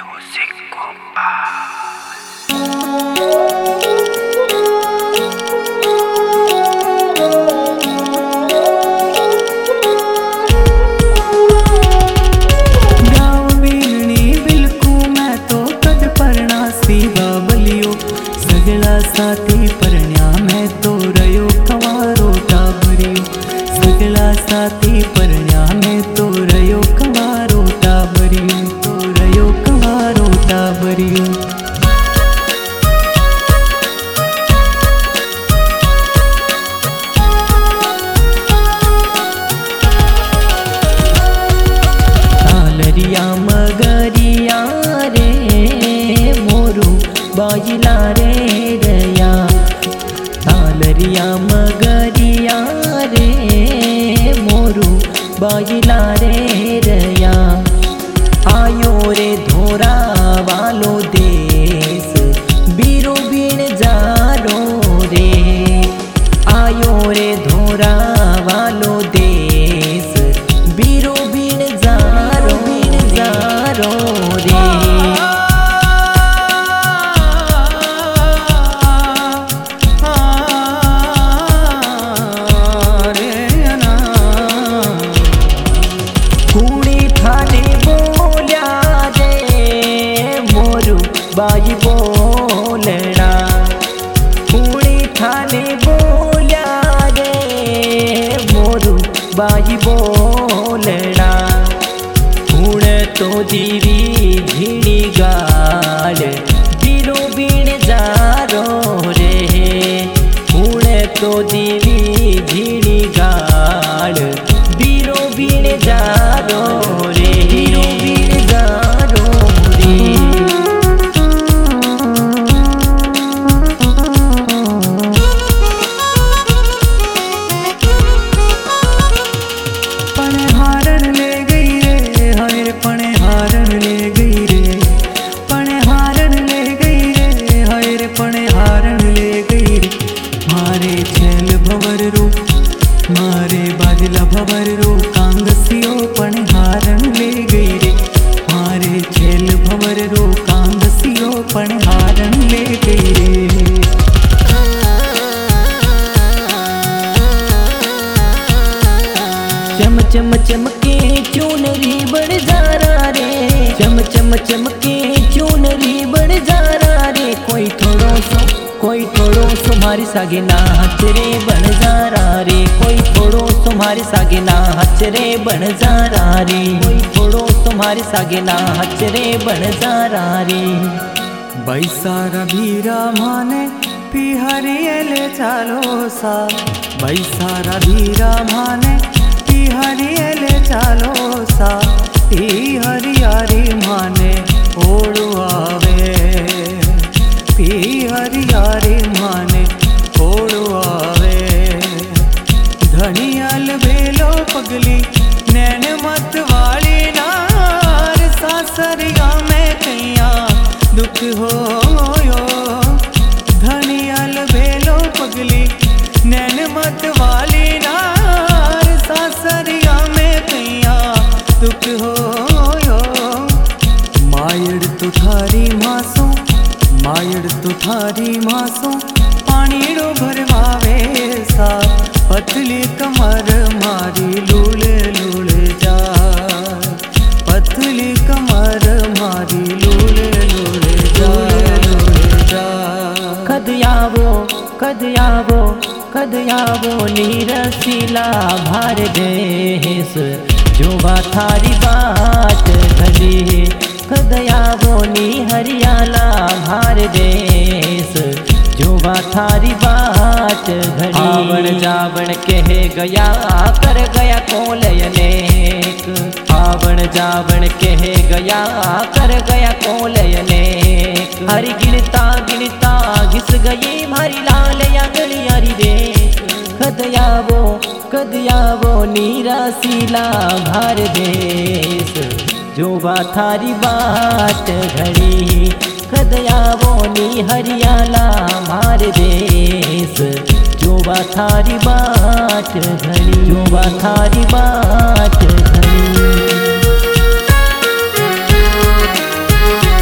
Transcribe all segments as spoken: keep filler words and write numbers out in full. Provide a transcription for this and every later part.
Music Kompas. सगला साथी परण्या मैं तो रयो कंवारो टाबरियो सगला साथी परण्या मैं तो रयो कंवारो टाबरियो तो रयो कंवारो टाबरियो तालरिया मगरिया रे मोरू बाजिला रे रया तालरिया मगरिया रे मोरू बाजिला रे रया आयो रे धोरा वालो देश बीरो बीण जारो रे आयो रे धोरा वालो देश बीरो बीण जारो बीण जारो रे बाई बोलना कुड़ी थाने बोलिया रे मोरू बाई बोलना हूण तो दीवी झीणी गाल बीरो बीण जारो रे हूण तो दीवी झीणी गाल बीरो बीण जारो रे बीरो बीण जारो रे मारे बाजला भवर रो कांगसियो पण हारण ले गई रे मारे छेल भवर रो कांगसियो पण हारण ले गई रे चम चम चमके चूनरी बड़ जारा रे चम चम चमके चूनरी बड़ जारा रे कोई थोड़ो सो कोई थोड़ो सो मारी सागे ना हच रे बन जारा रे कोई थोड़ो सो मारी सागे ना हच रे बन जारा रे कोई थोड़ो सो मारी सागे ना हच रे बन जारा रे बैसारा भीरा माने पिहरियले चालो सा बैसारा भीरा माने पिहरियले चालो सा ई हरियारी माने ओड़ू आवे पी हरियारी माने ओड़ू आवे धनियाल बेलो पगली नैन मत वाली नार सासरिया में कैया दुख होयो धनियाल बेलो पगली नैन मत वाली नार सासरिया में कैया दुख होयो मायड़ तो थारी मासो मायड़ तो थारी मासो पानीड़ो भरवावे सा पतली कमर मारी लूल लूल जा पतली कमर मारी लूल लूल जा लूल जा कद आवो कद आवो कद आवो नीरसीला भार देश जोवा थारी बात घड़ी कद आवो नी हरियाला भार देश जोवा थारी बात घड़ी आवण जावण कह गया कर गया कोलय नेक आवण जावण कह गया कर गया कोलय नेक हरि गिनता गिनता घिस गई मारी लाल आंगलियारी रे कद आवो कद आवो नीरासीला भार देश जोवा थारी बात घड़ी कद आवो नी हरियाला मार देश जोवा थारी बात घड़ी जोवा थारी बात घड़ी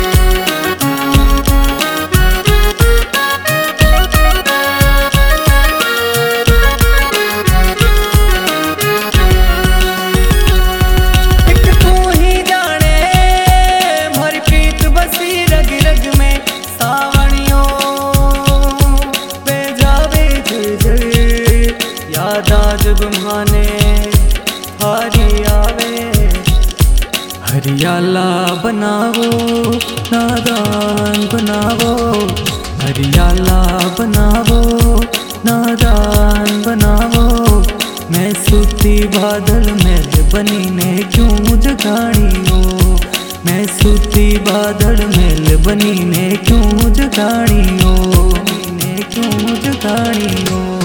हरियाला बनावो नादान बनावो, हरियाला बनावो नादान बनावो। मैं सूती बादल मेल बनी ने क्यों जगानी हो, मैं सूती बादल मेल बनी ने क्यों जगानी हो, ने क्यों जगानी हो।